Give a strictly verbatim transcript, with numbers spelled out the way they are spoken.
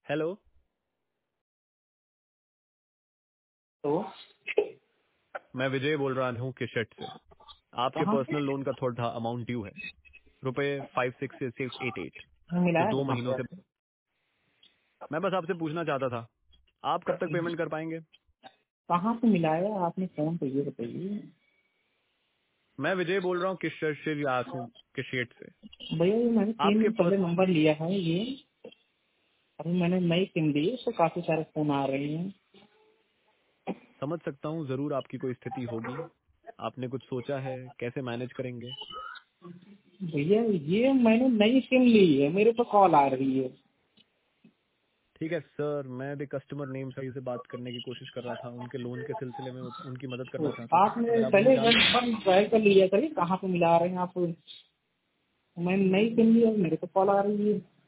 Hello. तो मैं विजय बोल रहा हूँ किशट से। आपके कहाँ से पर्सनल लोन का थोड़ा अमाउंट ड्यू है, रुपए five six six eight eight जो मिलाया दो कहाँ महीनों से से। आपसे? मैं बस आपसे पूछना चाहता था, आप कब तक पेमेंट कर पाएंगे? कहाँ से मिलाया आपने फोन पे, ये बताइए मैं विजय बोल रहा हूँ किशट श्री आसू किशेट से। भैया। ये मैंने तीन आपके दिन पर्स पहले नंबर लिया है ये। अभी मैंने नई सिम ली है, तो काफी सारे फोन आ रहे हैं। समझ सकता हूँ, जरूर आपकी कोई स्थिति होगी। आपने कुछ सोचा है कैसे मैनेज करेंगे? भैया ये मैंने नई सिम ली है, मेरे पे कॉल आ रही है। ठीक है सर, मैं भी कस्टमर नेम सही से बात करने की कोशिश कर रहा था, उनके लोन के सिलसिले में उनकी मदद तो करना चाहता था। आपने अगर आप मुझे पहले जान नंबर ट्राई कर लिया करिए, कहाँ पे मिला रहे हैं आप। मैंने नई सिम ली है, मेरे पे कॉल आ रही है।